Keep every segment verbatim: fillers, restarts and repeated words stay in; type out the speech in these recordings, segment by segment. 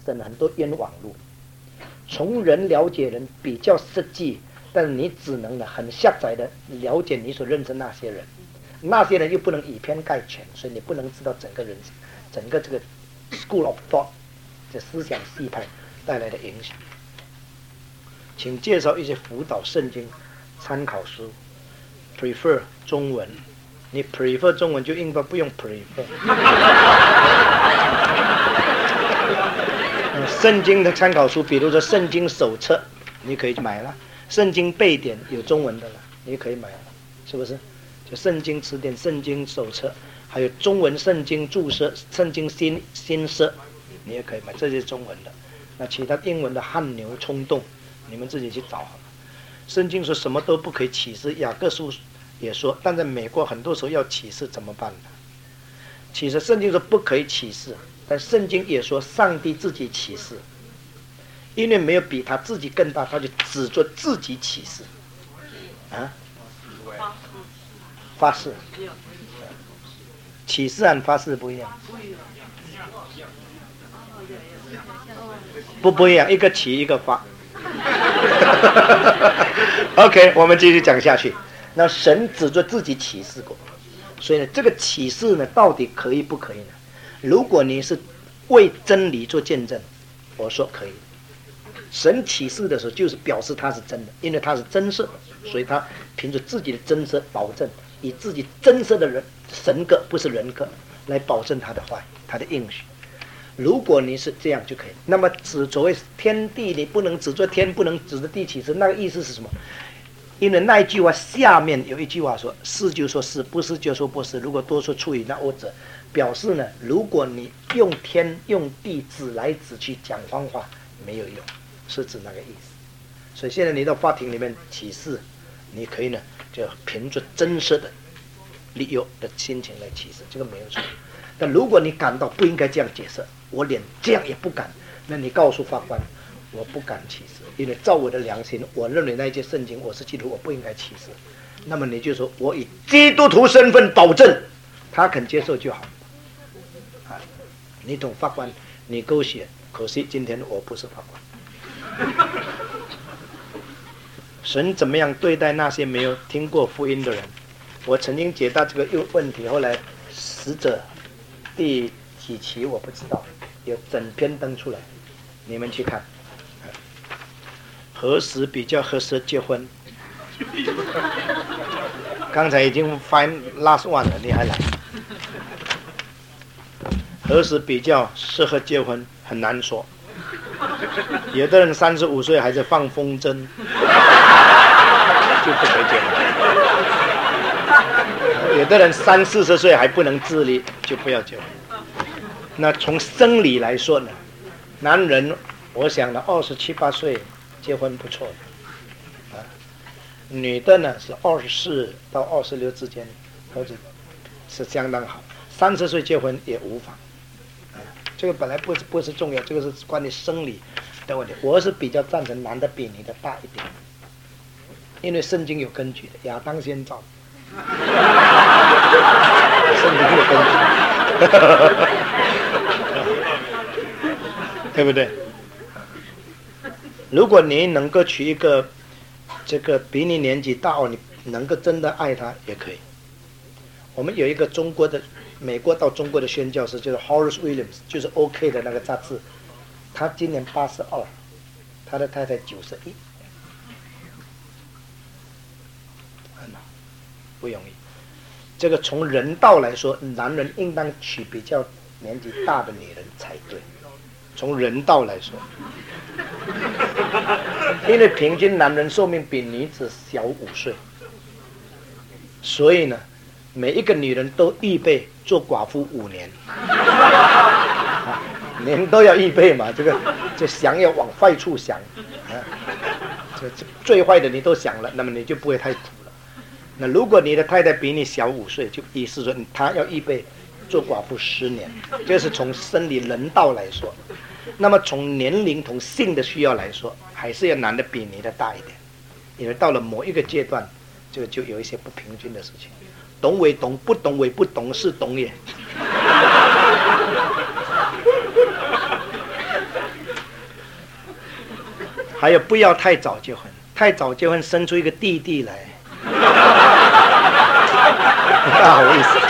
生很多冤枉路。从人了解人比较实际，但你只能呢很狭窄的了解你所认识那些人，那些人又不能以偏概全，所以你不能知道整个人整个这个 school of thought 这思想系派带来的影响。请介绍一些辅导圣经参考书 prefer 中文，你 prefer 中文就应该不用 prefer 圣经的参考书，比如说圣经手册你可以买了，圣经背典有中文的了，你可以买了，是不是？就圣经词典、圣经手册，还有中文圣经注释、圣经新新释，你也可以买，这些是中文的。那其他英文的汗牛充栋，你们自己去找好了。圣经说什么都不可以启示，雅各书也说，但在美国很多时候要启示怎么办呢？其实圣经说不可以启示，但圣经也说上帝自己启示，因为没有比他自己更大，他就只做自己启示啊。发誓，启示和发誓不一样，不不一样，一个启一个发。OK， 我们继续讲下去。那神只做自己启示过，所以呢，这个启示呢，到底可以不可以呢？如果你是为真理做见证，我说可以。神启示的时候，就是表示他是真的，因为他是真实的，所以他凭着自己的真实保证，以自己真实的人神格不是人格来保证他的话，他的应许。如果你是这样就可以。那么只所谓天地，你不能只做天，不能只做地启示，那个意思是什么？因为那一句话下面有一句话说，是就说是，不是就说不是，如果多说出语，那我者表示呢，如果你用天用地指来指去讲方法没有用，是指那个意思。所以现在你到法庭里面起誓，你可以呢就凭着真实的理由的心情来起誓，这个没有错。但如果你感到不应该这样解释，我连这样也不敢，那你告诉法官，我不敢起誓，因为照我的良心，我认为那一节圣经我是基督徒，我不应该起誓。那么你就说我以基督徒身份保证，他肯接受就好。啊，你懂法官，你勾写，可惜今天我不是法官。神怎么样对待那些没有听过福音的人？我曾经解答这个问题，后来使者第几期我不知道，有整篇登出来，你们去看。何时比较合适结婚？刚才已经 find last one 了，你还来？何时比较适合结婚？很难说。有的人三十五岁还在放风筝，就不可以结婚；有的人三四十岁还不能自理，就不要结婚。那从生理来说呢，男人我想呢二十七八岁结婚不错的，啊，女的呢是二十四到二十六之间，或者是相当好，三十岁结婚也无妨。这个本来不是不是重要，这个是关于生理的问题。我是比较赞成男的比女的大一点，因为圣经有根据的，亚当先造，圣经有根据，对不对？如果你能够娶一个这个比你年纪大，你能够真的爱他也可以。我们有一个中国的。美国到中国的宣教师就是 Horace Williams， 就是 OK 的那个杂志，他今年八十二，他的太太九十一，很好，不容易。这个从人道来说，男人应当娶比较年纪大的女人才对，从人道来说，因为平均男人寿命比女子小五岁，所以呢，每一个女人都预备做寡妇五年，啊，年都要预备嘛，这个这想要往坏处想，啊，这这最坏的你都想了，那么你就不会太苦了。那如果你的太太比你小五岁，就意思说她要预备做寡妇十年，这是从生理人道来说。那么从年龄同性的需要来说，还是要男的比女的大一点，因为到了某一个阶段，就就有一些不平均的事情。懂为懂，不懂为不懂，是懂也。 还有不要太早结婚，太早结婚生出一个弟弟来，不好意思。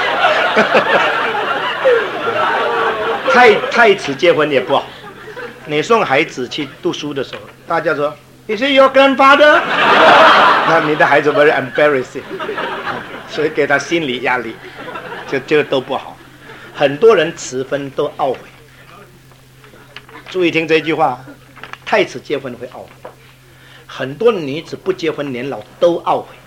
太太迟结婚也不好。你送孩子去读书的时候，大家说 Is it your grandfather？ 那你的孩子 very embarrassing， 所以给他心理压力，就就都不好。很多人迟婚都懊悔。注意听这句话，太迟结婚会懊悔。很多女子不结婚年老都懊悔。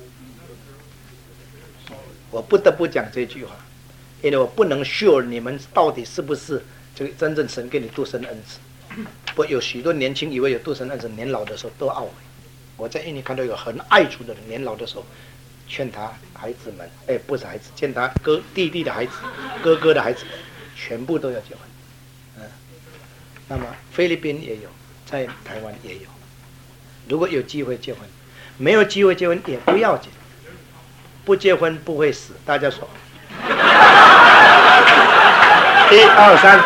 我不得不讲这句话，因为我不能 sure 你们到底是不是这个真正神给你独生恩赐。不，有许多年轻以为有独生恩赐，年老的时候都懊悔。我在印尼看到有很爱主的人，年老的时候劝他孩子们，哎，不是孩子，劝他哥弟弟的孩子、哥哥的孩子，全部都要结婚。嗯，那么菲律宾也有，在台湾也有。如果有机会结婚，没有机会结婚也不要紧，不结婚不会死。大家说，一二三。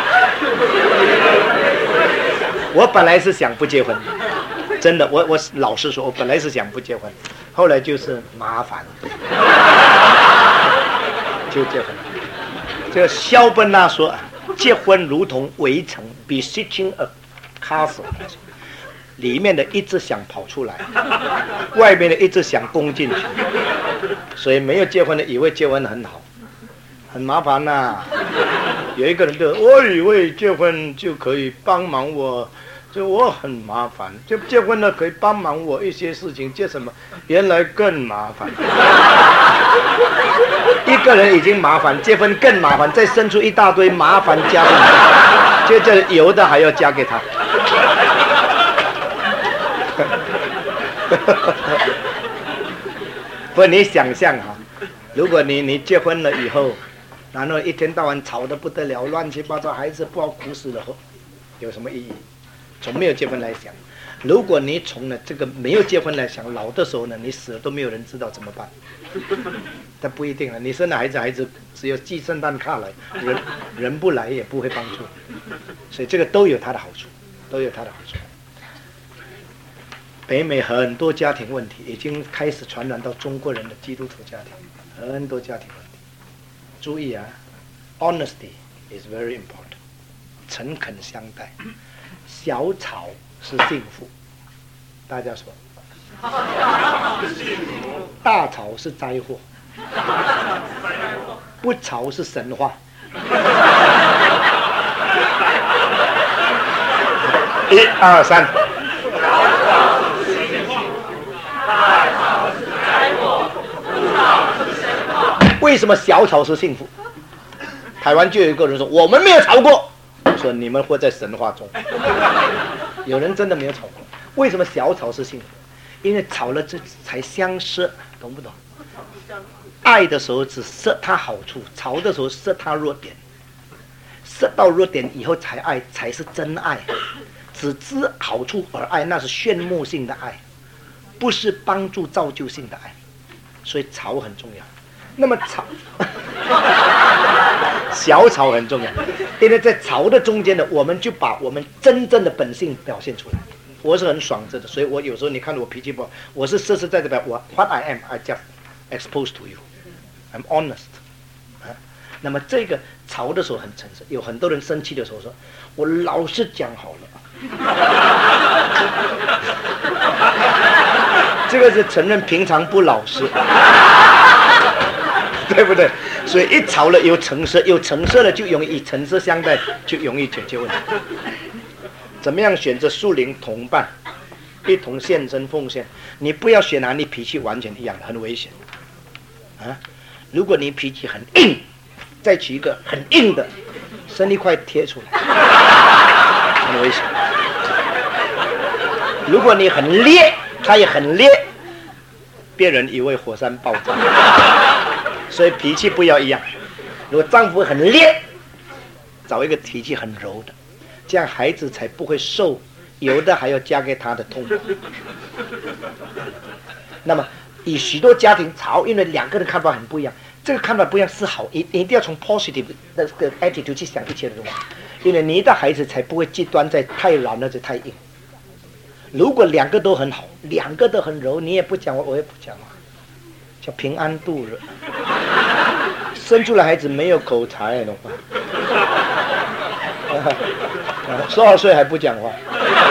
我本来是想不结婚，真的，我我老实说，我本来是想不结婚，后来就是麻烦，就结婚。这个肖本纳说，结婚如同围城 ，besieging a castle， 里面的一直想跑出来，外面的一直想攻进去，所以没有结婚的以为结婚很好，很麻烦呐、啊。有一个人就我以为结婚就可以帮忙我，就我很麻烦，就结婚了可以帮忙我一些事情，结什么？原来更麻烦。一个人已经麻烦，结婚更麻烦，再生出一大堆麻烦加上去，接着有的还要加给他。不，你想象哈，如果你你结婚了以后。然后一天到晚吵得不得了，乱七八糟，孩子不好苦死了，有什么意义？从没有结婚来想，如果你从了这个没有结婚来想，老的时候呢，你死了都没有人知道怎么办。但不一定了，你生了孩子，孩子只有寄圣诞卡来，人人不来也不会帮助，所以这个都有它的好处，都有它的好处。北美很多家庭问题已经开始传染到中国人的基督徒家庭，很多家庭问题。注意啊 ，honesty is very important， 诚恳相待。小吵是幸福，大家说。大吵是灾祸，不吵是神话。一二三。为什么小吵是幸福？台湾就有一个人说我们没有吵过，说你们活在神话中。有人真的没有吵过，为什么小吵是幸福？因为吵了这才相识，懂不懂？爱的时候只设他好处，吵的时候设他弱点，设到弱点以后才爱，才是真爱。只知好处而爱，那是炫目性的爱，不是帮助造就性的爱。所以吵很重要。那么吵，小吵很重要，因为在吵的中间呢，我们就把我们真正的本性表现出来。我是很爽着的，所以我有时候你看我脾气不好，我是实实在在表我 what I am I just expose to you I'm honest 啊。那么这个吵的时候很诚实，有很多人生气的时候说我老实讲好了，这个是承认平常不老实。对不对？所以一吵了有橙色，有橙色了就容易以橙色相待，就容易解决问题。怎么样选择属灵同伴，一同献身奉献？你不要选哪你脾气完全一样的，很危险啊！如果你脾气很硬，再取一个很硬的，生一块贴出来，很危险。如果你很烈，他也很烈，别人以为火山爆炸。所以脾气不要一样。如果丈夫很烈，找一个脾气很柔的，这样孩子才不会受有的还要加给他的痛苦。那么以许多家庭吵，因为两个人看法很不一样，这个看法不一样是好，一一定要从 positive 的 attitude 去想一切的东西，因为你的孩子才不会极端在太软或者太硬。 如果两个都很好，两个都很柔，你也不讲话，我也不讲话，叫平安度日。生出来孩子没有口才怎么办？十二岁还不讲话，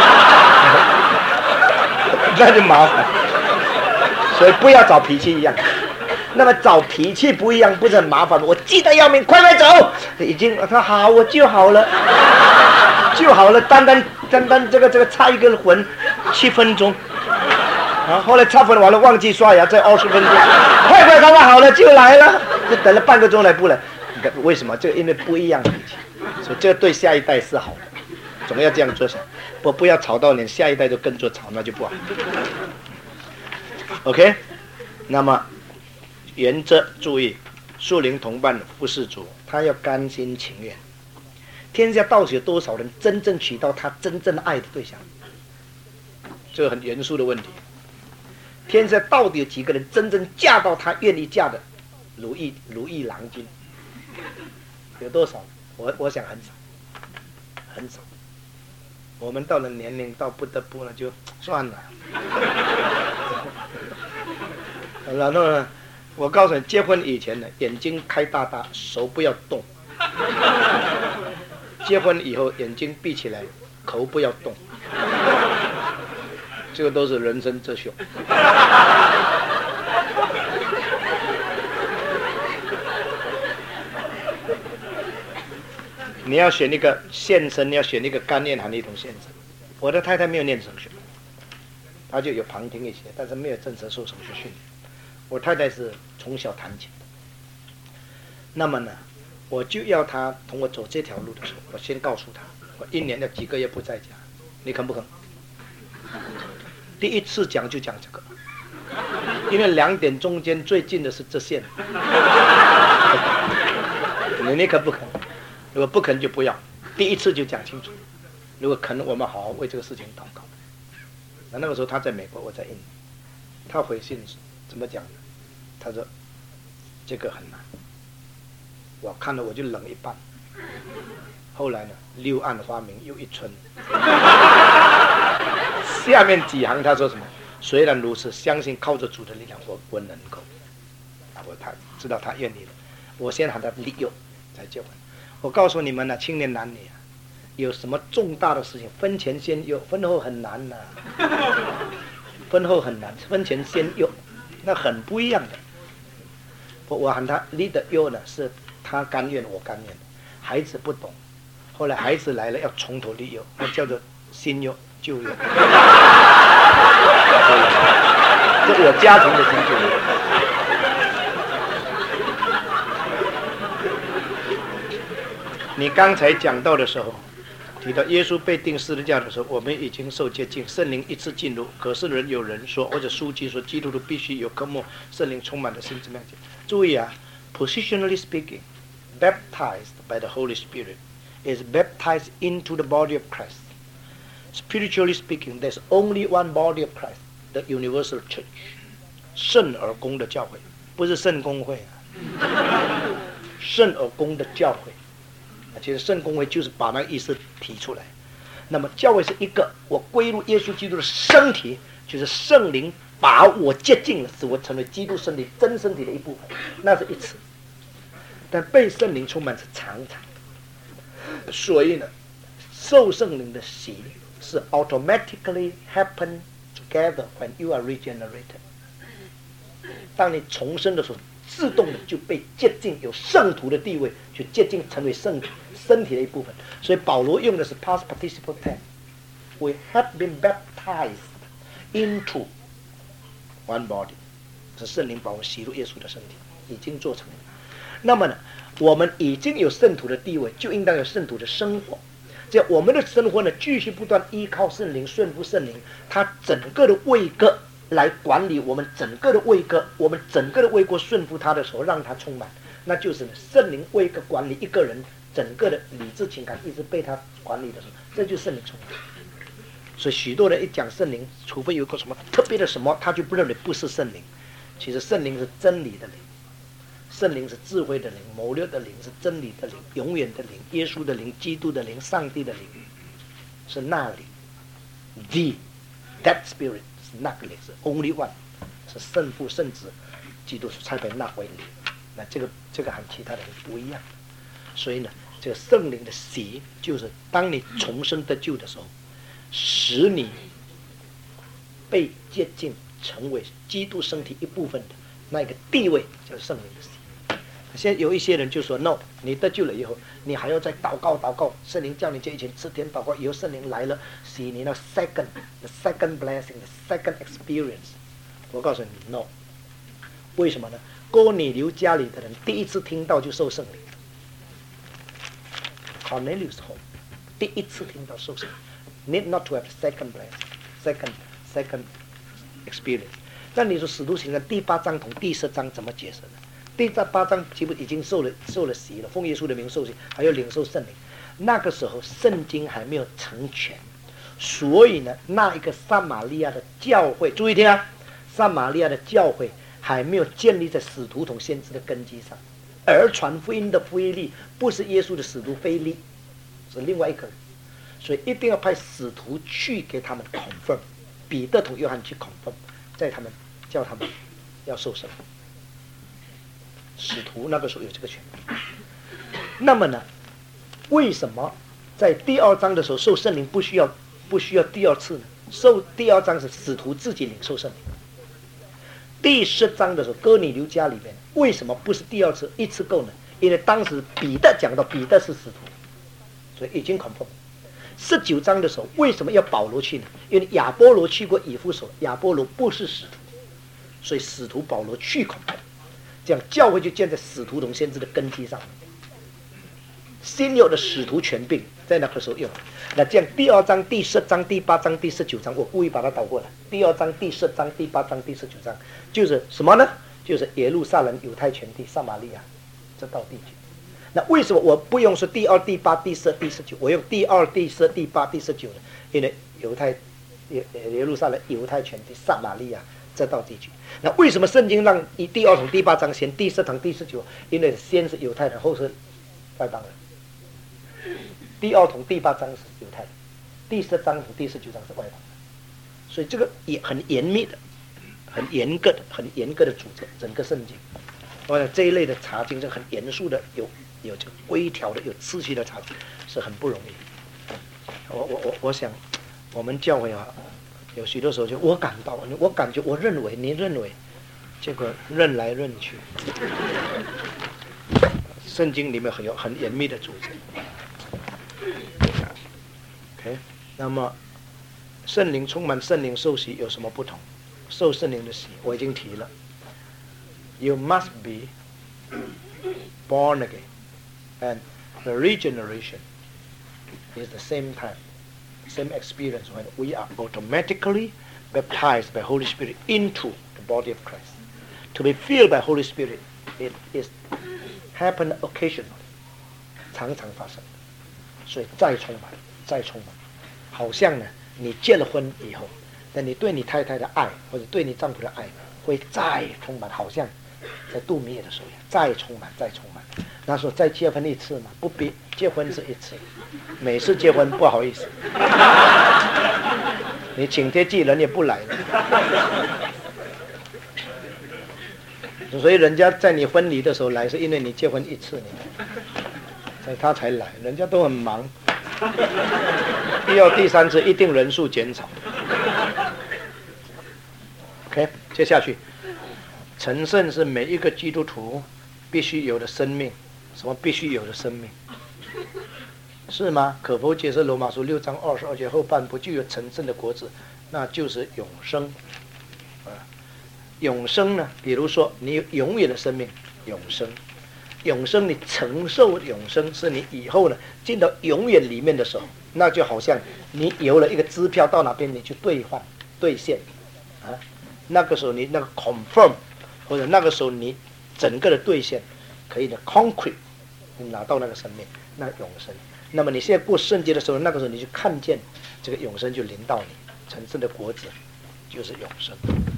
那就麻烦。所以不要找脾气一样。那么找脾气不一样，不是很麻烦吗？我急得要命，快快走！已经他说好，我就好了，就好了。单单单单这个这个擦一个魂，七分钟。啊，后来擦粉完了，忘记刷牙，再二十分钟，快快擦好了就来了，就等了半个钟来不来？为什么？这个因为不一样的脾气，所以这个对下一代是好的，总要这样做下。不不要吵到连下一代都跟着吵，那就不好。OK， 那么原则注意，属灵同伴服侍主，他要甘心情愿。天下到底有多少人真正娶到他真正爱的对象？这个很严肃的问题。天下到底有几个人真正嫁到他愿意嫁的如意如意郎君？有多少？我我想很少，很少。我们到了年龄到不得不了，就算了。然后呢，我告诉你，结婚以前呢，眼睛开大大，手不要动；结婚以后，眼睛闭起来，口不要动。这个都是人生哲学。你要选一个献身，要选一个甘愿含一同献身。我的太太没有念神学，她就有旁听一些，但是没有正式受神学训练。我太太是从小弹琴的，那么呢，我就要她同我走这条路的时候，我先告诉她，我一年要几个月不在家，你肯不肯？第一次讲就讲这个，因为两点中间最近的是这线。你你肯不肯？如果不肯就不要，第一次就讲清楚。如果肯，我们好好为这个事情祷告。那那个时候他在美国，我在印尼，他回信怎么讲呢？他说这个很难，我看了我就冷一半。后来呢，柳暗花明又一村。下面几行他说什么？虽然如此，相信靠着主的力量，我我能够。啊，我他知道他愿意了，我先喊他立诱才结婚。我告诉你们呢、啊，青年男女啊，有什么重大的事情，婚前先诱，婚后很难呐、啊。婚后很难，婚前先诱，那很不一样的。我我喊他立的诱呢，是他甘愿，我甘愿。孩子不懂，后来孩子来了要从头立诱，那叫做新诱旧诱。这我家庭的新旧诱。你刚才讲到的时候，提到耶稣被钉十字架的时候，我们已经受洁净，圣灵一次进入。可是人有人说，或者书记说，基督徒必须有科目圣灵充满的心智面积。注意啊 ，positionally speaking, baptized by the Holy Spirit is baptized into the body of Christ. Spiritually speaking, there's only one body of Christ, the universal church. 圣而公的教会，不是圣公会啊，圣而公的教会。其实圣公会就是把那个意思提出来。那么教会是一个，我归入耶稣基督的身体，就是圣灵把我接近了，使我成为基督身体真身体的一部分，那是一次。但被圣灵充满是常常。所以呢，受圣灵的洗是 automatically happen together when you are regenerated。当你重生的时候，自动的就被接近，有圣徒的地位，就接近成为圣身体的一部分。所以保罗用的是 past participle tense。We have been baptized into one body， 是圣灵把我洗入耶稣的身体，已经做成了。那么呢，我们已经有圣徒的地位，就应当有圣徒的生活。这我们的生活呢，继续不断依靠圣灵，顺服圣灵，他整个的位格来管理我们整个的位格，我们整个的位格顺服他的时候，让他充满，那就是圣灵位格管理一个人整个的理智情感，一直被他管理的时候，这就是圣灵充满。所以许多人一讲圣灵，除非有个什么特别的什么，他就不认为不是圣灵。其实圣灵是真理的灵，圣灵是智慧的灵，谋略的灵，是真理的灵，永远的灵，耶稣的灵，基督的灵，上帝的灵，是那灵 ，the That Spirit 是那个灵是 only one， 是圣父圣子基督才被纳为灵。那这个这个和其他的人不一样。所以呢，这个圣灵的洗就是当你重生得救的时候，使你被接近成为基督身体一部分的那个地位，就是圣灵的洗。现在有一些人就说 no， 你得救了以后，你还要再祷告祷告，圣灵叫你这一前七天祷告，以后圣灵来了，洗你那 second the second blessing the second experience。我告诉你 no， 为什么呢？哥尼流家里的人第一次听到就受圣灵 ，Cornelius home 第一次听到受圣灵 ，need not to have second blessing second second experience。那你说使徒行传第八章同第十章怎么解释呢？第八章基本已经受了受了洗了，奉耶稣的名受洗，还有领受圣灵。那个时候圣经还没有成全，所以呢，那一个撒玛利亚的教会，注意听啊，撒玛利亚的教会还没有建立在使徒同先知的根基上，而传福音的腓利不是耶稣的使徒腓利，是另外一个人，所以一定要派使徒去给他们 confirm， 彼得同约翰去 confirm， 在他们叫他们要受圣灵。使徒那个时候有这个权利。那么呢，为什么在第二章的时候受圣灵不需要不需要第二次呢？受第二章是使徒自己领受圣灵。第十章的时候，哥尼流家里面为什么不是第二次一次够呢？因为当时彼得讲到彼得是使徒，所以已经 confirm。十九章的时候为什么要保罗去呢？因为亚波罗去过以弗所，亚波罗不是使徒，所以使徒保罗去 confirm。这样教会就建在使徒同先知的根基上，新有的使徒权柄在那个时候用。那这样第二章、第十章、第八章、第十九章，我故意把它倒过来。第二章、第十章、第八章、第十九章，就是什么呢？就是耶路撒冷、犹太全地、撒玛利亚这道地区。那为什么我不用说第二、第八、第十、第十九，我用第二、第十、第八、第十九呢？因为犹太耶耶路撒冷、犹太全地、撒玛利亚这道地区。那为什么圣经让第二同第八章先，第十堂第十九？因为先是犹太人，后是外邦人。第二同第八章是犹太人，第十章同第十九章是外邦人。所以这个也很严密的、很严格的、很严格的组织整个圣经。我想这一类的查经是很严肃的，有有这个规条的、有秩序的查经是很不容易。我我我我想，我们教会啊。有许多时候就我感到，我感觉，我认为，你认为，结果认来认去。圣经里面很有很严密的组织。OK， 那么圣灵充满圣灵受洗有什么不同？受圣灵的洗我已经提了。You must be born again, and the regeneration is the same time.Same experience when we are automatically baptized by Holy Spirit into the body of Christ. To be filled by Holy Spirit, it is happen occasionally， 常常发生的。所以再充满，再充满，好像呢，你结了婚以后，那你对你太太的爱或者对你丈夫的爱会再充满，好像在度蜜月的时候一样，再充满，再充满。那时候再结婚一次嘛，不必结婚是一次，每次结婚不好意思，你请帖寄人也不来了，所以人家在你婚礼的时候来，是因为你结婚一次，你所以他才来，人家都很忙，第二、第三次一定人数减少。OK， 接下去，成圣是每一个基督徒必须有的生命。什么必须有的生命？是吗？可否解释罗马书六章二十二节后半不具有成圣的果子，那就是永生。啊，永生呢？比如说你有永远的生命，永生，永生你承受永生，是你以后呢进到永远里面的时候，那就好像你有了一个支票，到哪边你去兑换兑现，啊，那个时候你那个 confirm， 或者那个时候你整个的兑现，可以的 concrete。你拿到那个生命，那永生。那么你现在过圣洁的时候，那个时候你就看见这个永生就临到你，成圣的果子就是永生。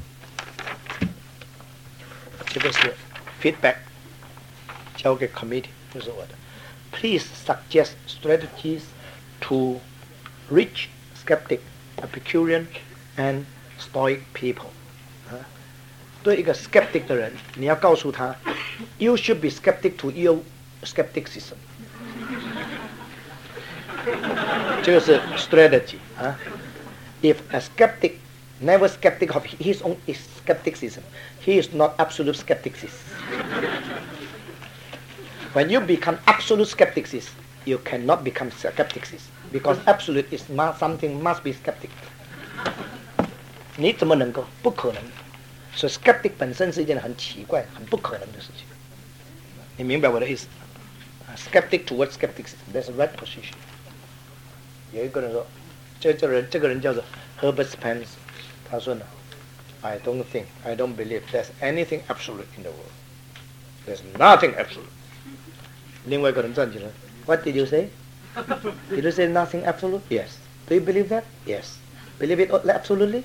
这个是 feedback， 交给 committee， 不是我的。Please suggest strategies to reach skeptic, Epicurean, and Stoic people。啊，对一个 skeptic 的人，你要告诉他 ，You should be skeptic to your skepticism。这个是 strategy 啊。If a skeptic never skeptic of his own skepticism, he is not absolute skepticism. When you become absolute skepticism, you cannot become skepticism because absolute is something must be skeptic. 你怎么能够？不可能。所以 skeptic 本身是一件很奇怪、很不可能的事情。你明白我的意思 ？Skeptic towards skepticism, that's the right position. 有一个人说，这这人这个人叫做 Herbert Spencer， 他说呢 ，I don't think, I don't believe there's anything absolute in the world. There's nothing absolute. 另外一个人站起来 ，What did you say? Did you say nothing absolute? Yes. Do you believe that? Yes. Believe it absolutely?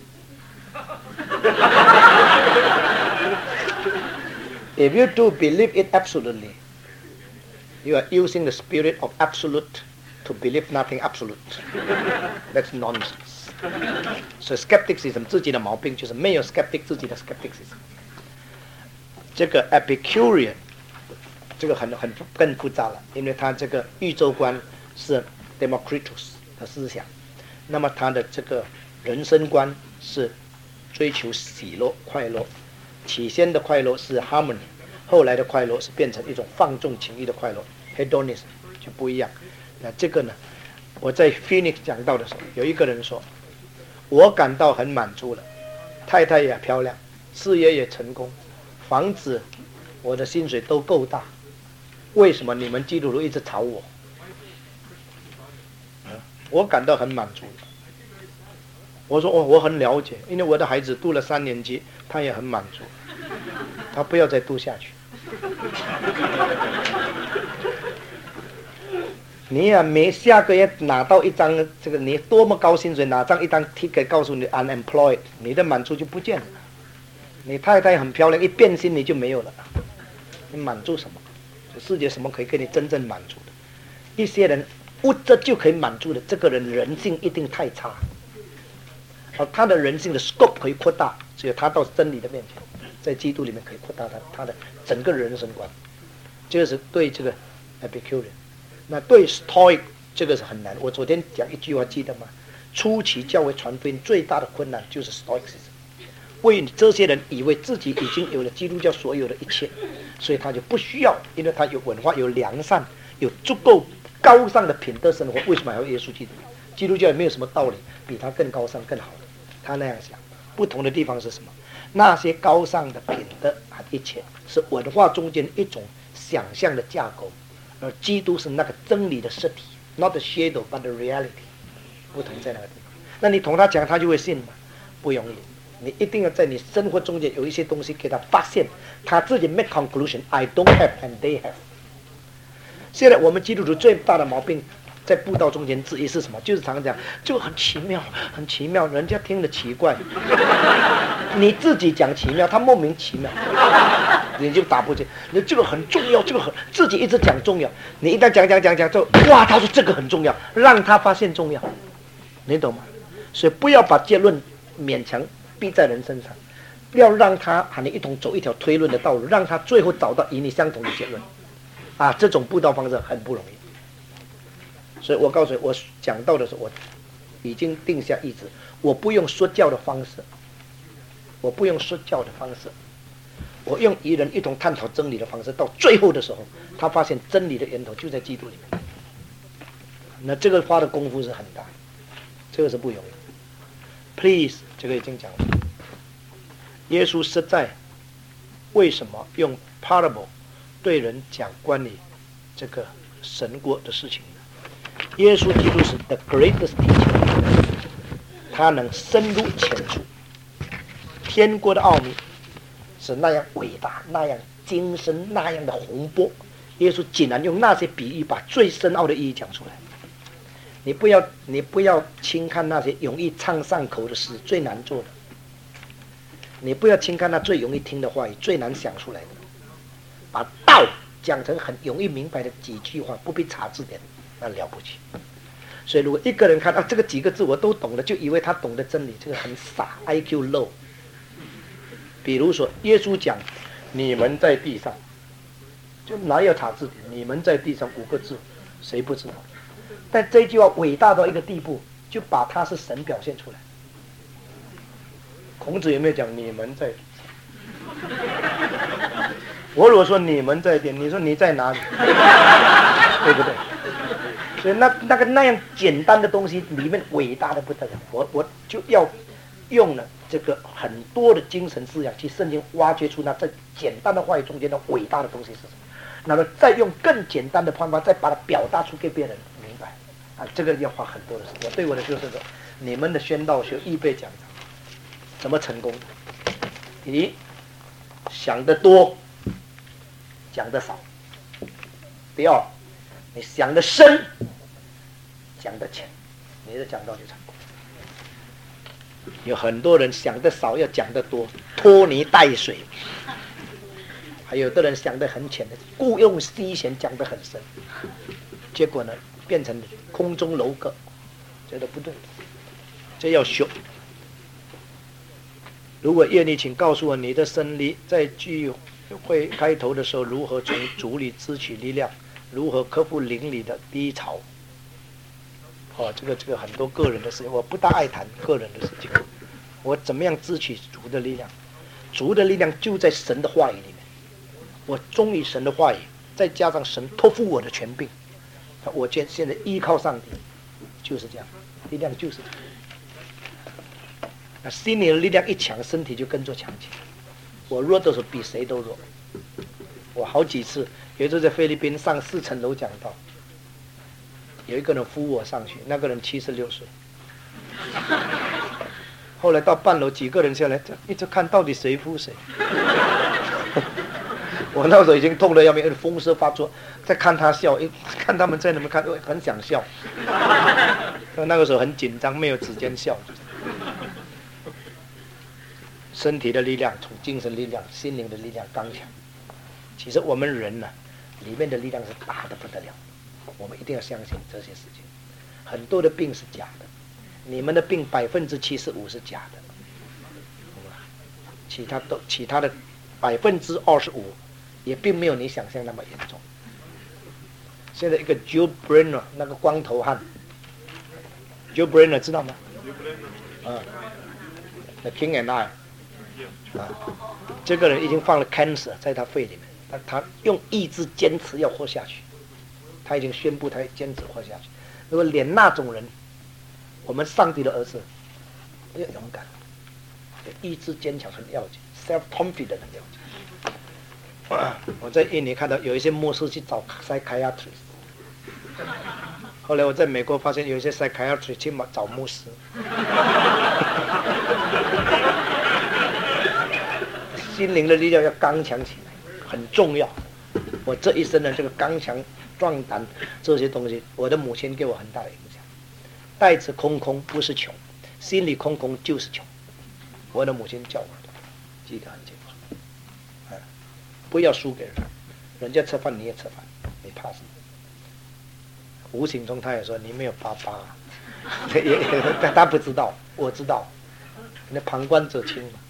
If you do believe it absolutely, you are using the spirit of absolute to believe nothing absolute. That's nonsense. So skepticism 自己的毛病就是没有 skeptic 自己的 skepticism。这个 Epicurean 这个很很更复杂了，因为他这个宇宙观是 Democritus 的思想，那么他的这个人生观是追求喜乐快乐，起先的快乐是 harmony， 后来的快乐是变成一种放纵情欲的快乐 hedonism 就不一样。那这个呢，我在 Phoenix 讲到的时候，有一个人说，我感到很满足了，太太也漂亮，事业也成功，房子我的薪水都够大，为什么你们基督徒一直吵我？我感到很满足。我说哦，我很了解，因为我的孩子读了三年级，他也很满足，他不要再读下去。你呀、啊，每下个月拿到一张这个，你多么高薪水，拿张一张 ticket 告诉你 unemployed， 你的满足就不见了。你太太很漂亮，一变心你就没有了，你满足什么？世界什么可以给你真正满足的？一些人物质就可以满足的，这个人人性一定太差。而他的人性的 scope 可以扩大，只有他到真理的面前，在基督里面可以扩大他他的整个人生观。这个是对这个 Epicurean。那对 Stoic 这个是很难。我昨天讲一句话记得吗？初期教会传福音最大的困难就是 Stoicism。为这些人以为自己已经有了基督教所有的一切，所以他就不需要，因为他有文化、有良善、有足够高尚的品德生活。为什么还要耶稣基督？基督教也没有什么道理比他更高尚、更好的。他那样想，不同的地方是什么？那些高尚的品德和一切是文化中间一种想象的架构，而基督是那个真理的实体 ，not the shadow but the reality。不同在那个地方。那你同他讲，他就会信吗？不容易。你一定要在你生活中间有一些东西给他发现，他自己 make conclusion。I don't have and they have。现在我们基督徒最大的毛病，在布道中间之一是什么？就是常常讲，就很奇妙，很奇妙，人家听得奇怪。你自己讲奇妙，他莫名其妙，你就打不进。你这个很重要，这个很自己一直讲重要，你一旦讲讲讲讲就哇，他说这个很重要，让他发现重要，你懂吗？所以不要把结论勉强逼在人身上，要让他和你一同走一条推论的道路，让他最后找到与你相同的结论。啊，这种布道方式很不容易。所以我告诉你，我讲到的时候，我已经定下意志，我不用说教的方式，我不用说教的方式，我用与人一同探讨真理的方式。到最后的时候，他发现真理的源头就在基督里面。那这个花的功夫是很大，这个是不容易。Please， 这个已经讲了。耶稣实在为什么用 parable 对人讲关于这个神国的事情呢？耶稣基督是 the greatest teacher， 他能深入浅出，天国的奥秘是那样伟大，那样精深，那样的宏博。耶稣竟然用那些比喻把最深奥的意义讲出来。你不要，你不要轻看那些容易唱上口的事，最难做的。你不要轻看那最容易听的话语，最难想出来的。把道讲成很容易明白的几句话，不必查字典，那了不起。 所以如果一个人看到、啊、这个几个字我都懂了，就以为他懂得真理，这个很傻 ，I Q low。比如说耶稣讲你们在地上，就哪有查字典，你们在地上五个字谁不知道，但这句话伟大到一个地步，就把他是神表现出来。孔子有没有讲你们在？我如果说你们在点，你说你在哪里？对不对？所以那那个那样简单的东西里面伟大的不得了，我我就要用了这个很多的精神思想去圣经挖掘出那这简单的话语中间的伟大的东西是什么，那么再用更简单的方法再把它表达出给别人明白啊，这个要花很多的时间。我对我的就是说，你们的宣道学预备讲的怎么成功的？你想得多，讲得少。第二，你想得深，讲得浅，你的讲道就成功。有很多人想得少，要讲得多，拖泥带水；还有的人想得很浅的，故用虚弦讲得很深，结果呢，变成空中楼阁，这都不对，这要修。如果愿意，请告诉我你的生理在聚会开头的时候如何从主里支取力量，如何克服灵里的低潮。哦，这个这个很多个人的事情，我不大爱谈个人的事情。我怎么样支取主的力量？主的力量就在神的话语里面。我忠于神的话语，再加上神托付我的权柄，我现现在依靠上帝，就是这样，力量就是这样。那心里的力量一强，身体就跟着强起来。我弱的时候比谁都弱。我好几次，有一次在菲律宾上四层楼讲道，有一个人扶我上去，那个人七十六岁。后来到半楼，几个人下来，一直看到底谁扶谁。我那时候已经痛得要命，风湿发作，再看他笑，一看他们在那边看，很想笑。那个时候很紧张，没有时间笑。身体的力量，从精神力量、心灵的力量刚强。其实我们人呢、啊，里面的力量是大的不得了。我们一定要相信这些事情。很多的病是假的，你们的病百分之七十五是假的，其他都其他的百分之二十五也并没有你想象那么严重。现在一个 Joe Brenner 那个光头汉 ，Joe Brenner 知道吗？啊 ，The King and I。啊，这个人已经放了 cancer 在他肺里面，但他用意志坚持要活下去，他已经宣布他坚持活下去。如果连那种人，我们上帝的儿子要勇敢，意志坚强很要紧 ，self confident 很要紧。我在印尼看到有一些牧师去找 psychiatrist， 后来我在美国发现有一些 psychiatrist 去找牧师。心灵的力量要刚强起来，很重要。我这一生的这个刚强、壮胆这些东西，我的母亲给我很大的影响。袋子空空不是穷，心里空空就是穷。我的母亲教我的，记得很清楚。啊，不要输给人，人家吃饭你也吃饭，你怕什么？无形中他也说你没有爸爸，但他不知道，我知道，那旁观者清嘛。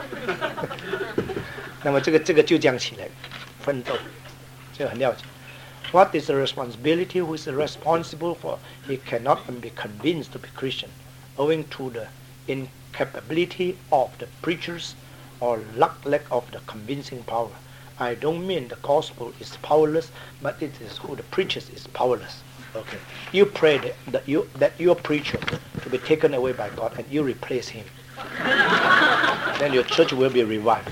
那么这个这个就这样起来奋斗，这个很了解。What is the responsibility? Who is responsible for? He cannot be convinced to be Christian, owing to the incapability of the preachers or lack lack of the convincing power. I don't mean the gospel is powerless, but it is who the preaches is powerless. Okay, you pray that, that you that your preacher to be taken away by God, and you replace him. Then your church will be revived.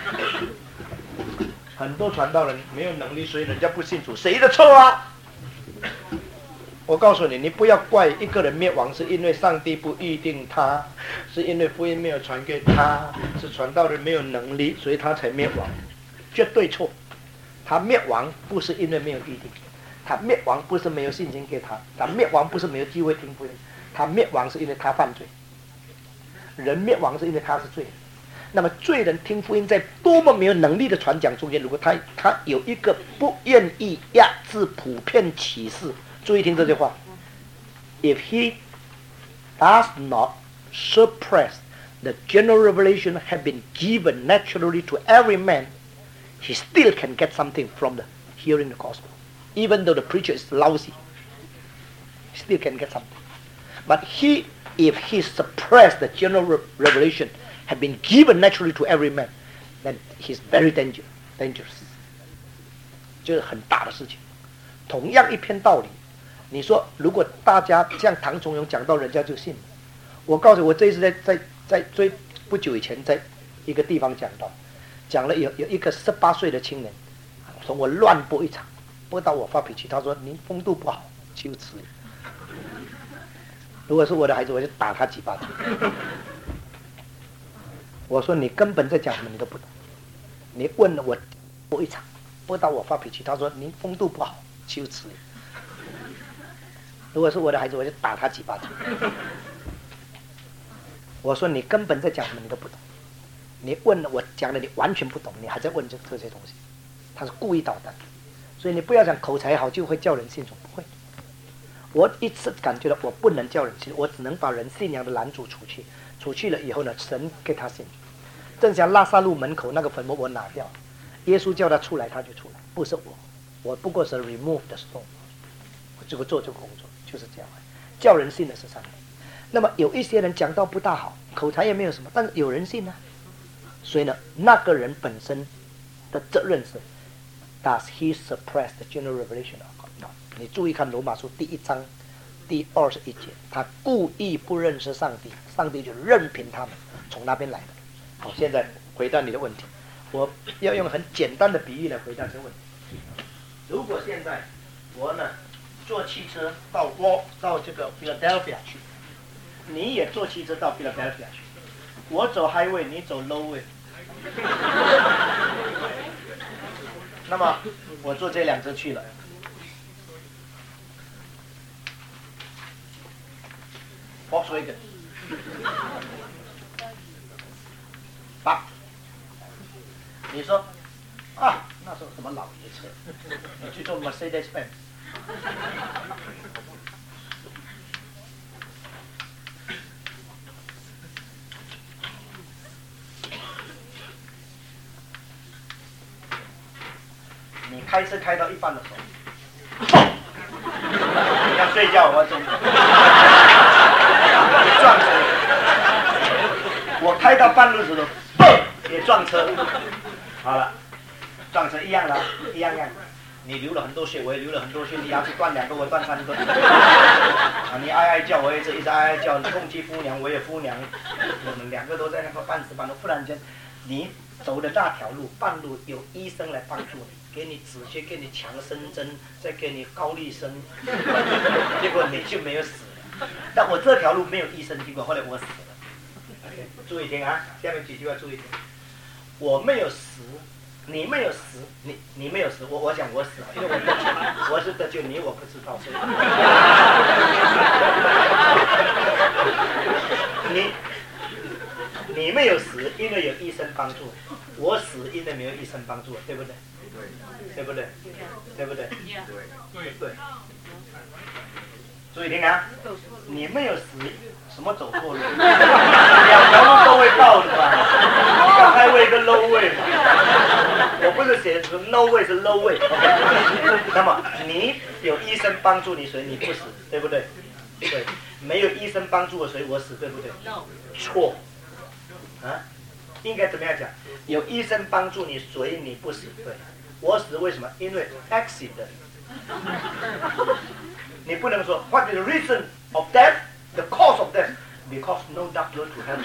很多传道人没有能力，所以人家不信主，谁的错啊？我告诉你，你不要怪一个人灭亡，是因为上帝不预定他，是因为福音没有传给他，是传道人没有能力，所以他才灭亡，绝对错。他灭亡不是因为没有预定，他灭亡不是没有信心给他，他灭亡不是没有机会听福音，他灭亡是因为他犯罪。人灭亡是因为他是罪人。那么罪人听福音，在多么没有能力的传讲中间，如果他他有一个不愿意压制普遍启示，注意听这句话， if he does not suppress the general revelation have been given naturally to every man, he still can get something from the hearing the gospel. Even though the preacher is lousy, he still can get something. But he, if he suppress the general re- revelation have been given naturally to every man, then he's very danger, dangerous. 这是很大的事情。同样一篇道理，你说如果大家像唐崇荣讲到，人家就信了。我告诉你，我这一次在在在最不久以前，在一个地方讲到，讲了有有一个十八岁的青年，从我乱播一场，播到我发脾气，他说您风度不好，羞耻。如果是我的孩子，我就打他几巴掌。我说你根本在讲什么你都不懂，你问了我播一场，播到我发脾气，他说您风度不好，羞耻。如果是我的孩子，我就打他几巴掌。我说你根本在讲什么你都不懂，你问了我讲了你完全不懂，你还在问这这些东西，他是故意捣蛋。所以你不要讲口才好就会叫人信主，不会。我一次感觉到我不能叫人信，我只能把人信仰的拦阻除去，除去了以后呢，神给他信。正像拉萨路门口那个坟墓我拿掉，耶稣叫他出来他就出来，不是我，我不过是 remove the stone， 我这个做这个工作就是这样，叫人信的是上帝。那么有一些人讲道不大好，口才也没有什么，但是有人信啊，所以呢，那个人本身的责任是 Does he suppress the general revelation of God? No. 你注意看罗马书第一章第二十一节，他故意不认识上帝，上帝就任凭他们，从那边来的。好，现在回答你的问题，我要用很简单的比喻来回答这个问题。如果现在我呢坐汽车到沃到这个 Philadelphia 去，你也坐汽车到 Philadelphia 去，我走 highway， 你走 low way， 那么我坐这辆车去了。Volkswagen， 八，你说啊，那是什么老爷车？你去坐 Mercedes-Benz。你开车开到一半的时候，你要睡觉，我要中午，撞车。我开到半路的时候，嘣，也撞车。好了，撞车一样了，一样样。你流了很多血，我也流了很多血。你牙齿断两个，我断三个。啊，你哀哀叫，我也一直一直哀哀叫。你痛气夫娘，我也夫娘。我们两个都在那个半死半活。忽然间，你走的那条路，半路有医生来帮助你。给你止血，给你强生针，再给你高丽参，结果你就没有死了。但我这条路没有医生经过，后来我死了。Okay, 注意听啊，下面几句话注意听。我没有死，你没有死，你你没有死，我我讲我死了，因为我得救，我是得救，你我不知道。所以你你没有死，因为有医生帮助；我死，因为没有医生帮助，对不对？对不对？对不对？对对。注意听啊！你没有死，什么走错路？两条路都会到的嘛，一个 highway 跟 low way 嘛。我不是写什么 no way 是 low way。那么你有医生帮助你，所以你不死，对不对？对。没有医生帮助我，所以我死，对不对？错。啊？应该怎么样讲？有医生帮助你，所以你不死，对。我死为什么？因为 accident。你不能说 What is the reason of death? The cause of death? Because no doctor to help you.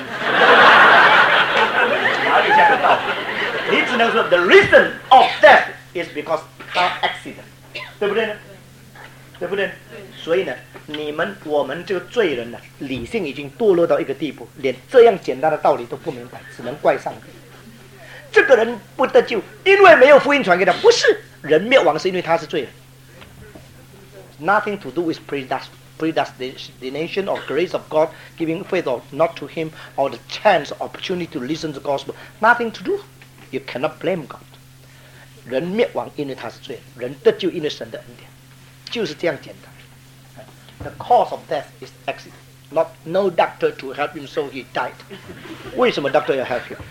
哪里这样的道理？你只能说 The reason of death is because of accident， 对不对呢？对不对？所以呢，你们我们这个罪人呢，理性已经堕落到一个地步，连这样简单的道理都不明白，只能怪上帝。这个人不得救，因为没有福音传给他，不是人灭亡是因为他是罪人。Nothing to do with predestination or grace of God, giving faith or not to Him, or the chance or opportunity to listen to the gospel. Nothing to do. You cannot blame God. 人灭亡因为他是罪人，人得救因为神的恩典，就是这样简单。 The cause of death is accident. Not no doctor to help him, so he died. 为什么 doctor 要 help him?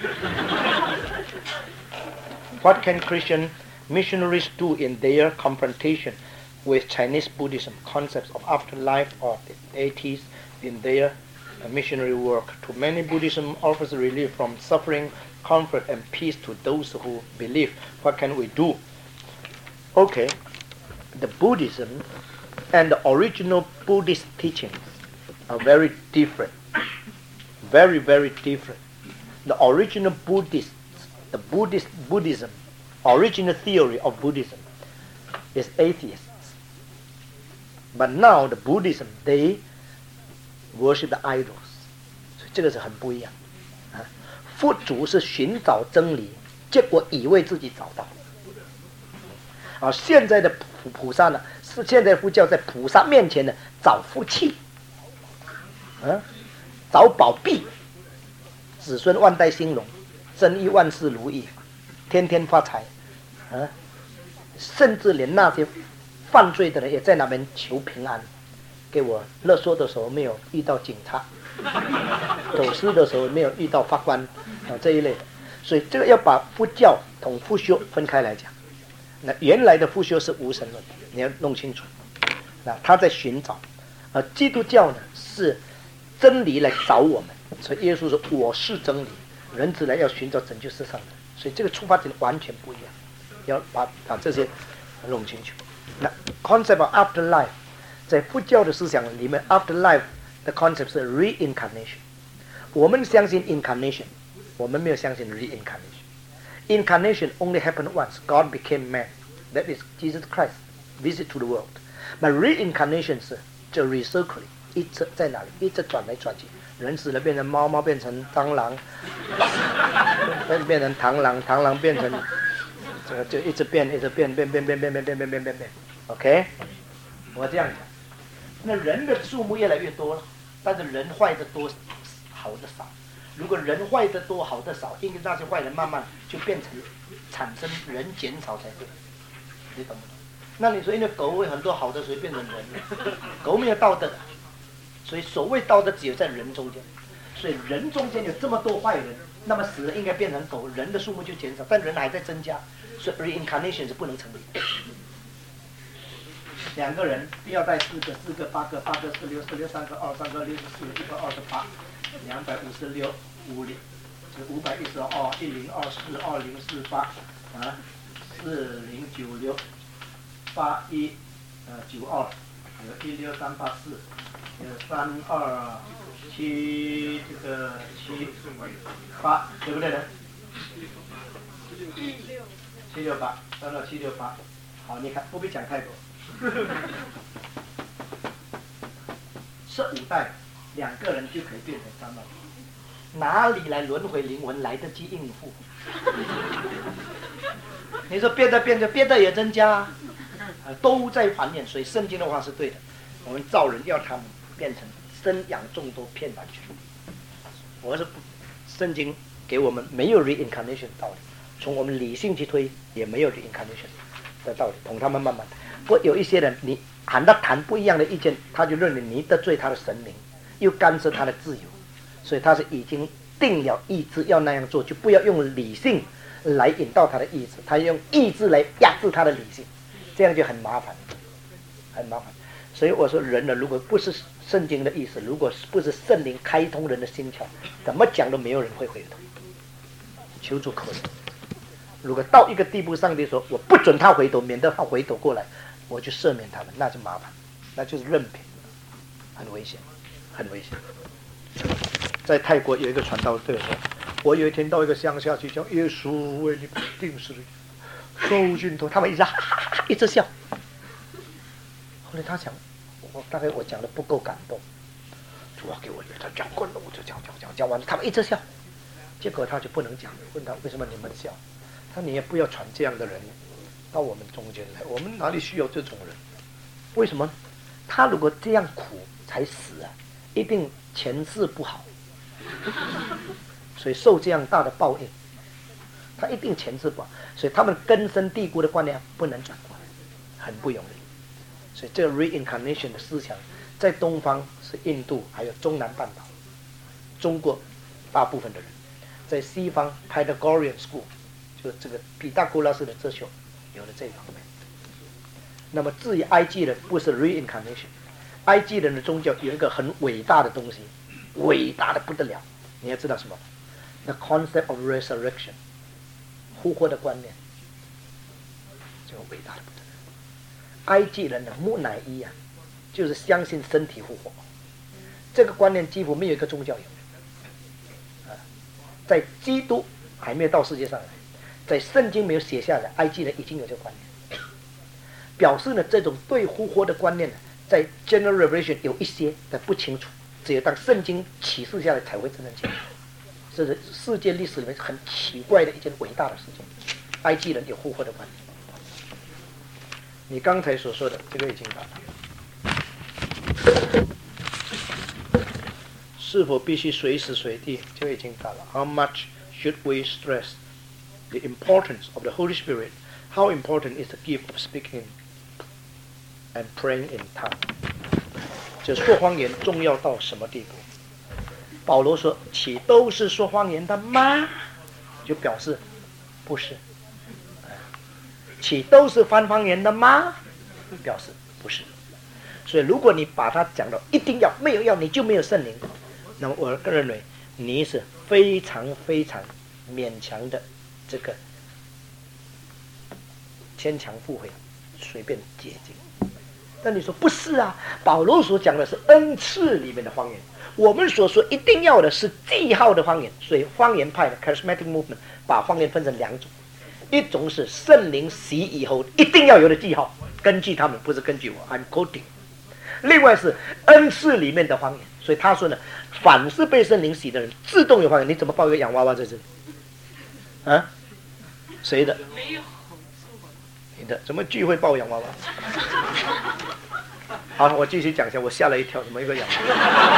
What can Christian missionaries do in their confrontation with Chinese Buddhism concepts of afterlife or deities in their missionary work? To many, Buddhism offers relief from suffering, comfort, and peace to those who believe. What can we do? Okay, the Buddhism and the original Buddhist teachings are very different. Very, very different. The original Buddhists, the Buddhist Buddhism, original theory of Buddhism is atheists. But now the Buddhism, they worship the idols. 所以这个是很不一样。啊，佛祖是寻找真理，结果以为自己找到。啊，现在的菩菩萨呢，是现在佛教在菩萨面前呢找福气，啊，找宝币，子孙万代兴隆，生意万事如意，天天发财，啊，甚至连那些犯罪的人也在那边求平安。给我勒索的时候没有遇到警察，走私的时候没有遇到法官啊这一类的，所以这个要把佛教同佛修分开来讲。那原来的佛修是无神论，你要弄清楚。那他在寻找，而基督教呢是真理来找我们，所以耶稣说我是真理，人子来要寻找拯救世上的，所以这个出发点完全不一样，要把把这些弄清楚。那 concept of afterlife。在佛教的思想里面 ，afterlife 的 concept 是 reincarnation。我们相信 incarnation， 我们没有相信 reincarnation。Incarnation only happened once. God became man. That is Jesus Christ visit to the world. But reincarnation 是就 recircling， 一直在哪里，一直转来转去。人死了变成猫，猫变成蟑螂，变成螳螂，螳螂变成这个就一直变，一直变，变变变变变变变变变变。OK， 我这样讲。那人的数目越来越多了，但是人坏的多，好的少。如果人坏的多，好的少，因为那些坏人慢慢就变成产生人减少才对，你懂不懂？那你说因为狗会很多好的，所以变成人了，狗没有道德，所以所谓道德只有在人中间，所以人中间有这么多坏人，那么死了应该变成狗，人的数目就减少，但人还在增加，所以 reincarnation 是不能成立的。两个人不要带四个，四个八个，八个四六，四六三个二，三个六十四，一个二十八，两百五十六，五零，就五百一十二，一零二四，二零四八，啊，四零九六，八一，呃九二，有一六三八四，有三二七这个七八，对不对呢？七六八，三二七六八，好，你看不必讲太多。十五代两个人就可以变成三万，哪里来轮回灵魂来得及应付？你说变的变的变的也增加、啊，都在繁衍，所以圣经的话是对的。我们造人要他们变成生养众多，遍满全地。我是不，圣经给我们没有 reincarnation 的道理，从我们理性去推也没有 reincarnation 的道理，同他们慢慢的。不过有一些人，你喊他谈不一样的意见，他就认为你得罪他的神明，又干涉他的自由，所以他是已经定了意志要那样做，就不要用理性来引导他的意志，他用意志来压制他的理性，这样就很麻烦，很麻烦。所以我说人呢，如果不是圣经的意思，如果不是圣灵开通人的心窍，怎么讲都没有人会回头，求助可怜。如果到一个地步，上帝说我不准他回头，免得他回头过来，我就赦免他们，那就麻烦，那就是任凭，很危险，很危险。在泰国有一个传道对我说，我有一天到一个乡下去，叫耶稣为你定死的收尽头，他们一直哈哈哈一直笑。后来他想，我大概我讲的不够感动，主要给我他讲过了，我就讲讲讲讲完了，他们一直笑，结果他就不能讲，问他为什么你们笑？他说你也不要传这样的人到我们中间来，我们哪里需要这种人？为什么？他如果这样苦才死啊，一定前世不好，所以受这样大的报应，他一定前世不好，所以他们根深蒂固的观念不能转过来，很不容易。所以这个 reincarnation 的思想在东方是印度，还有中南半岛，中国大部分的人，在西方 Pythagorean School， 就这个毕达哥拉斯的哲学有了这方面。那么至于埃及人，不是 reincarnation， 埃及人的宗教有一个很伟大的东西，伟大的不得了，你要知道什么 ？The concept of resurrection， 复活的观念，这个伟大的不得了。埃及人的木乃伊啊，就是相信身体复活，这个观念几乎没有一个宗教有。啊，在基督还没有到世界上来，在圣经没有写下来，埃及人已经有这个观念，表示呢这种对复活的观念呢，在 General Revelation 有一些但不清楚，只有当圣经启示下来才会真正清楚。这是世界历史里面很奇怪的一件伟大的事情，埃及人有复活的观念。你刚才所说的这个已经达到，是否必须随时随地就已经达了 ？How much should we stress the importance of the Holy Spirit? How important is the gift of speaking and praying in tongues? 这说方言重要到什么地步？保罗说：“岂都是说方言的吗？”就表示不是。岂都是翻方言的吗？表示不是。所以如果你把它讲到一定要没有要你就没有圣灵，那么我个人认为你是非常非常勉强的这个牵强附会，随便解经。但你说不是啊，保罗所讲的是恩赐里面的方言，我们所说一定要的是记号的方言。所以方言派的 charismatic movement 把方言分成两种，一种是圣灵洗以后一定要有的记号，根据他们，不是根据我 I'm quoting。另外是恩赐里面的方言，所以他说呢，凡是被圣灵洗的人自动有方言。你怎么抱一个洋娃娃在这里啊？谁的？没有。你的？怎么聚会抱洋娃娃？好，我继续讲一下，我吓了一跳，怎么一个洋娃娃？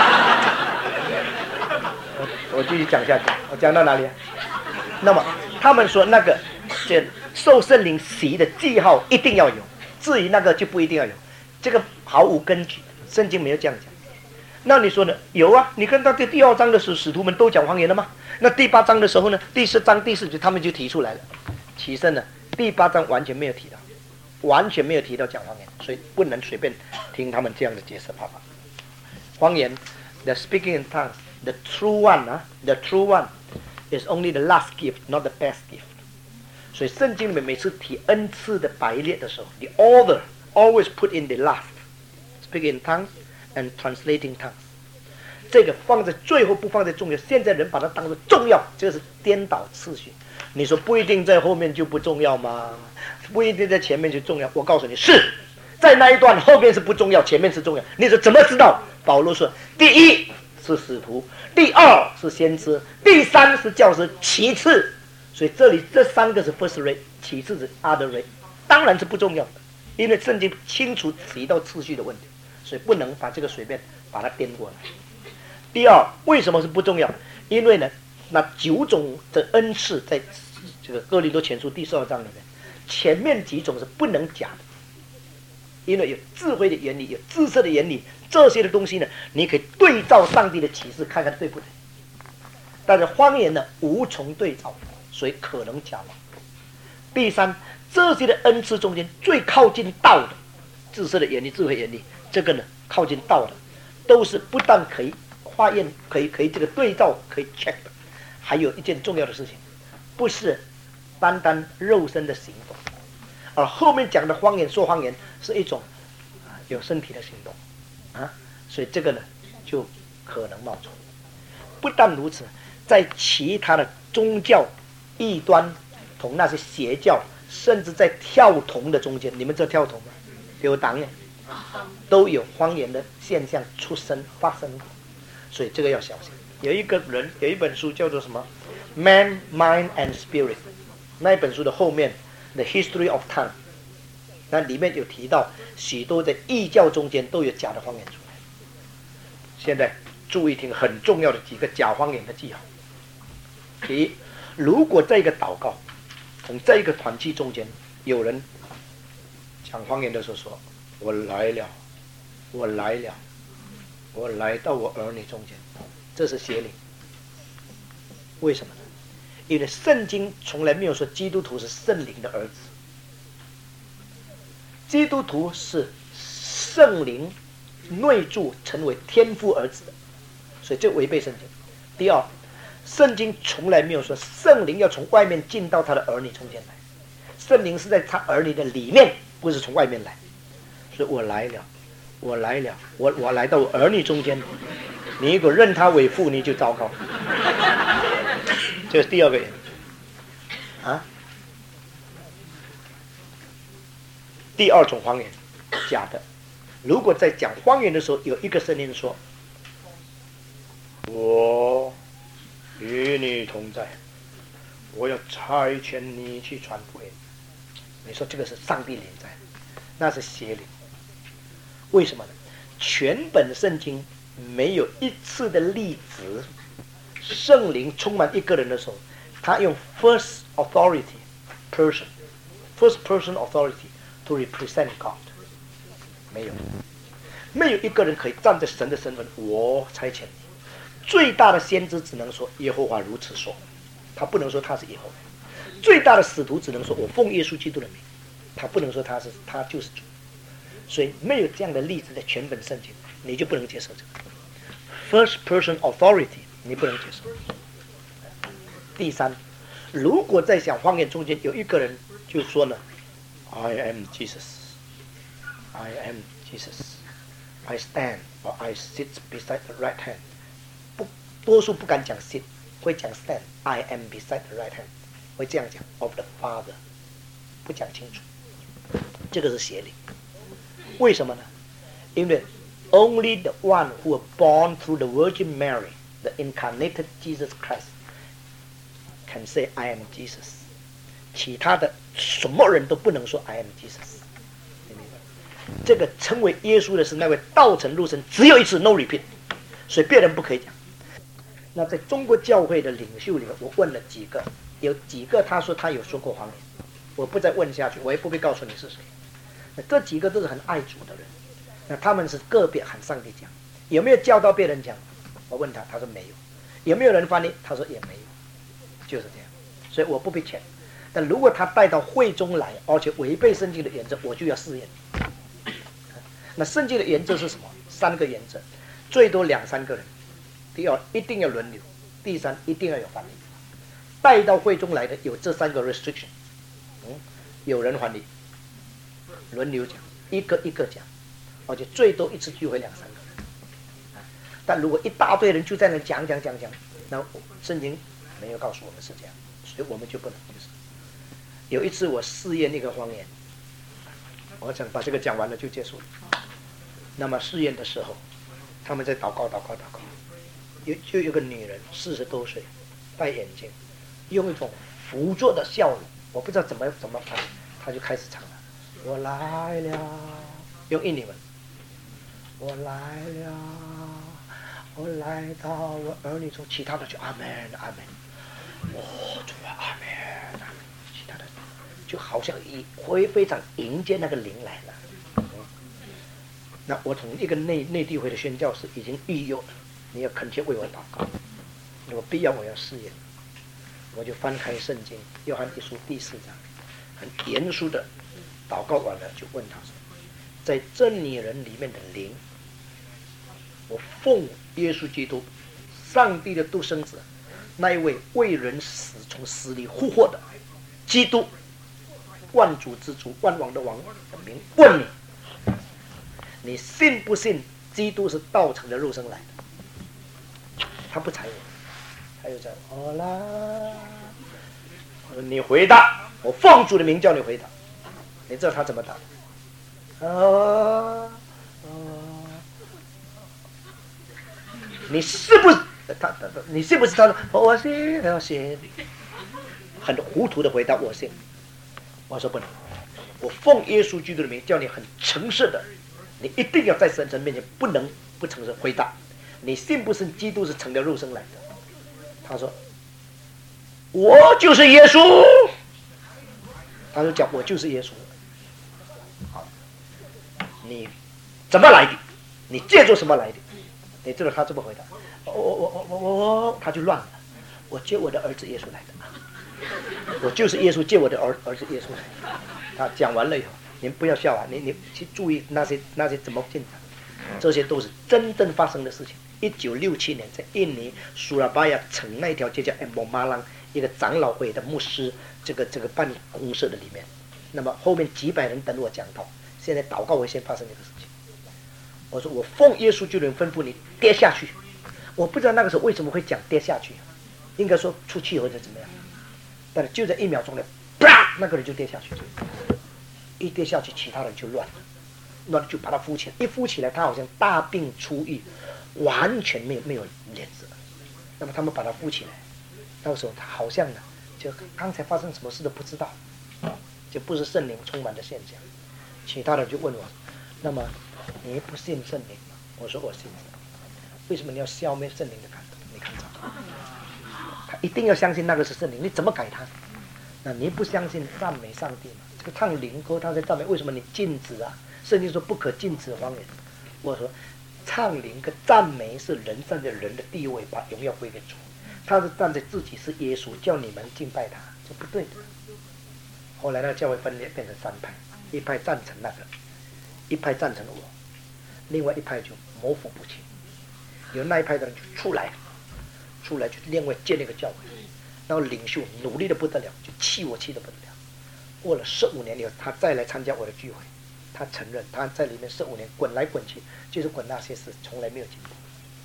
我我继续讲下去，我讲到哪里啊？那么他们说那个这受圣灵洗的记号一定要有，至于那个就不一定要有，这个毫无根据，圣经没有这样讲。那你说呢？有啊，你看到第第二章的时候，使徒们都讲方言了吗？那第八章的时候呢？第四章、第四节他们就提出来了。其实呢，第八章完全没有提到，完全没有提到讲方言，所以不能随便听他们这样的解释方法。方言 ，the speaking in tongues, the true one 啊 ，the true one is only the last gift, not the best gift。所以圣经里面每次提恩赐的排列的时候 ，the order always put in the last, speaking in tongues and translating tongues。这个放在最后不放在重要，现在人把它当作重要，这是颠倒次序。你说不一定在后面就不重要吗？不一定在前面就重要。我告诉你，是在那一段后面是不重要，前面是重要。你说怎么知道？保罗说，第一是使徒，第二是先知，第三是教师，其次，所以这里这三个是 first rate， 其次是 other rate， 当然是不重要的，因为圣经清楚提到次序的问题，所以不能把这个随便把它颠过来。第二，为什么是不重要？因为呢，那九种的恩赐在这个哥林多前书第十二章里面，前面几种是不能讲的，因为有智慧的原理，有知识的原理，这些的东西呢，你可以对照上帝的启示看看对不对。但是方言呢无从对照，所以可能假冒。第三，这些的恩赐中间最靠近道的知识的原理、智慧原理，这个呢靠近道的，都是不但可以化验，可以可以这个对照，可以 check 的。还有一件重要的事情，不是单单肉身的行动，而后面讲的方言说方言是一种啊有身体的行动啊，所以这个呢就可能冒错。不但如此，在其他的宗教异端同那些邪教，甚至在跳童的中间，你们知道跳童吗？有党耶，都有方言的现象出生发生过，所以这个要小心。有一个人有一本书叫做什么 Man, Mind and Spirit， 那一本书的后面 The History of Tongue， 那里面有提到许多在异教中间都有假的方言出来。现在注意听很重要的几个假方言的记号。第一，如果在一个祷告从这一个团契中间有人讲方言的时候说，我来了，我来了， 我来到我儿女中间，这是邪灵。为什么呢？因为圣经从来没有说基督徒是圣灵的儿子，基督徒是圣灵内住成为天父儿子的，所以这违背圣经。第二，圣经从来没有说圣灵要从外面进到他的儿女中间来，圣灵是在他儿女的里面，不是从外面来。所以我来了，我来了，我我来到我儿女中间，你如果认他为父，你就糟糕。这是第二个原则啊。第二种方言，假的。如果在讲方言的时候，有一个声音说：“我与你同在，我要差遣你去传福音。”你说这个是上帝临在，那是邪灵。为什么呢？全本圣经没有一次的例子，圣灵充满一个人的时候，他用 first authority person first person authority to represent God， 没有，没有一个人可以站在神的身份，我差遣你。最大的先知只能说耶和华如此说，他不能说他是耶和华。最大的使徒只能说我奉耶稣基督的名，他不能说他是他就是主。所以没有这样的例子在全本圣经，你就不能接受这个 first person authority， 你不能接受。第三，如果在讲方言中间有一个人就说呢 I am Jesus I am Jesus I stand or I sit beside the right hand， 不，多数不敢讲 sit， 会讲 stand I am beside the right hand， 会这样讲 of the Father， 不讲清楚，这个是邪灵。为什么呢？因为 only the one who was born through the Virgin Mary, the incarnated Jesus Christ, can say I am Jesus。 其他的什么人都不能说 I am Jesus。 你明白？这个称为耶稣的是那位道成肉身，只有一次 no repeat， 所以别人不可以讲。那在中国教会的领袖里面，我问了几个，有几个他说他有说过方言，我不再问下去，我也不会告诉你是谁。这几个都是很爱主的人，那他们是个别喊上帝讲，有没有教导别人讲？我问他，他说没有。有没有人翻译？他说也没有，就是这样。所以我不被谴。但如果他带到会中来，而且违背圣经的原则，我就要试验。那圣经的原则是什么？三个原则，最多两三个人。第二，一定要轮流；第三，一定要有翻译。带到会中来的有这三个 restriction， 嗯，有人翻译。轮流讲，一个一个讲，而且最多一次聚会两三个人。但如果一大堆人就在那讲讲讲讲，那圣经没有告诉我们是这样，所以我们就不能就是。有一次我试验那个方言，我想把这个讲完了就结束了。那么试验的时候，他们在祷告祷告祷告，有就有个女人四十多岁，戴眼镜，用一种辅助的笑容，我不知道怎么怎么办，她就开始唱了。我来了，用印尼文。我来了，我来到我儿女中，其他的就阿门阿门。哦，主啊，阿门阿门。其他的就好像一会非常迎接那个灵来了。嗯、那我从一个内内地会的宣教士已经预约了，你要恳切为我祷告，如果必要我要试验，我就翻开圣经约翰一书第四章，很严肃的。祷告完了，就问他说：“在这女人里面的灵，我奉耶稣基督，上帝的独生子，那一位为人死从死里复活的基督，万主之主，万王的王的名，问你，你信不信基督是道成的肉身来的？”他不睬我，他又在好啦，我说你回答，我奉主的名叫你回答。你知道他怎么打？啊啊！你是不是他？他你信不信？他说我信，我信。很糊涂的回答我信。我说不能，我奉耶稣基督的名叫你很诚实的，你一定要在神神面前不能不诚实回答。你信不信基督是成了肉身来的？他说我就是耶稣。他就讲我就是耶稣。好，你怎么来的？你借助什么来的？ 你知道他怎么回答？我我我我我我，他就乱了。我接我的儿子耶稣来的，我就是耶稣接我的儿儿子耶稣来的。他讲完了以后，您不要笑啊，你你去注意那些那些怎么进展，这些都是真正发生的事情。一九六七年，在印尼苏拉巴亚城那条街叫 M 马朗，一个长老会的牧师，这个这个办公社的里面，那么后面几百人等我讲道。现在祷告会先发生这个事情。我说我奉耶稣就能吩咐你跌下去。我不知道那个时候为什么会讲跌下去，应该说出气或者怎么样，但是就在一秒钟内，啪，那个人就跌下去。一跌下去，其他人就乱了，乱了就把他扶起来。一扶起来，他好像大病初愈，完全没有没有脸色。那么他们把他扶起来，那个时候他好像呢，就刚才发生什么事都不知道，就不是圣灵充满的现象。其他人就问我，那么你不信圣灵吗？我说我信圣灵。为什么你要消灭圣灵的感动？你看着，他一定要相信那个是圣灵，你怎么改他？那你不相信赞美上帝吗？这个唱灵歌他在赞美，为什么你禁止啊？圣经说不可禁止方言。我说唱灵跟赞美是人站在人的地位，把荣耀归给主，他是站在自己是耶稣，叫你们敬拜他，这不对的。后来那个教会分裂变成三派，一派赞成那个，一派赞成我，另外一派就模糊不清。有那一派的人就出来，出来就另外建那个教会，然后领袖努力的不得了，就气我气得不得了。过了十五年以后，他再来参加我的聚会，他承认他在里面十五年滚来滚去，就是滚那些事，从来没有进步。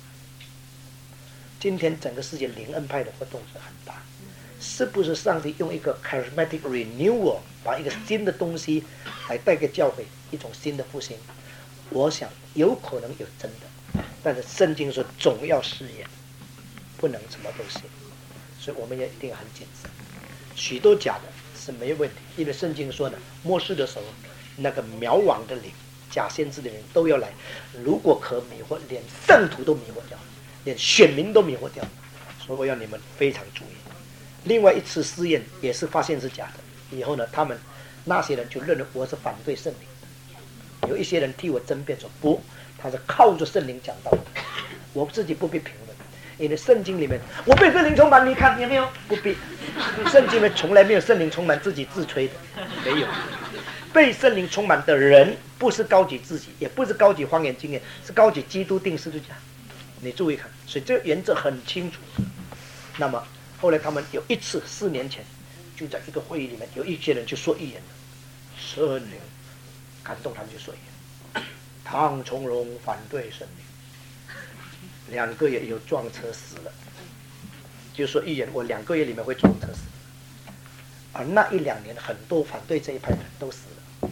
今天整个世界灵恩派的活动是很大，是不是上帝用一个 charismatic renewal 把一个新的东西来带给教会一种新的复兴？我想有可能有真的，但是圣经说总要试验，不能什么都信，所以我们也一定很谨慎。许多假的是没有问题，因为圣经说呢，末世的时候，那个渺惘的灵、假先知的人都要来，如果可迷惑，连圣徒都迷惑掉，连选民都迷惑掉，所以我要你们非常注意。另外一次试验也是发现是假的，以后呢，他们那些人就认为我是反对圣灵的，有一些人替我争辩说不，他是靠着圣灵讲道的，我自己不必评论，因为圣经里面我被圣灵充满，你看有没有？不必，圣经里面从来没有圣灵充满自己自吹的，没有。被圣灵充满的人不是高举自己，也不是高举方言经验，是高举基督定十字架。你注意看，所以这个原则很清楚。那么后来他们有一次四年前，就在一个会议里面，有一些人就说预言了，圣灵感动他们就说预言。唐从容反对圣灵，两个月有撞车死了，就说预言我两个月里面会撞车死。而那一两年，很多反对这一派的人都死了。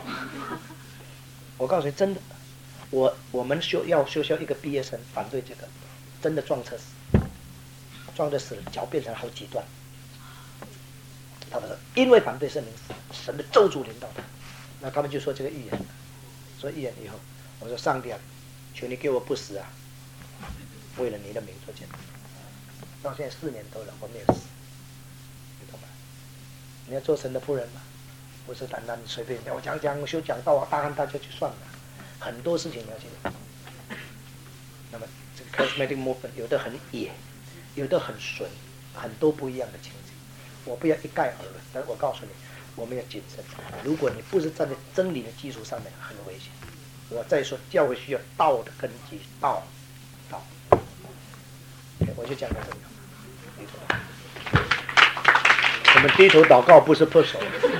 我告诉你，真的，我我们修要修修一个毕业生反对这个，真的撞车死，撞的死了，脚变成好几段。他们说，因为反对圣灵死，神的咒诅临到他，那他们就说这个预言，说预言以后，我说上帝啊，求你给我不死啊，为了你的名做见证。到现在四年多了，我没有死。你要做神的仆人嘛，不是单单随便我讲讲修讲道啊，大喊大叫就算了，很多事情你要记得。那么这个 charismatic movement 有的很野，有的很纯，很多不一样的情景。我不要一概而论，但是我告诉你，我们要谨慎。如果你不是站在真理的基础上面，很危险。我再说，教会需要道的根基，道，道。我就讲到这里。我们低头祷告不是破手。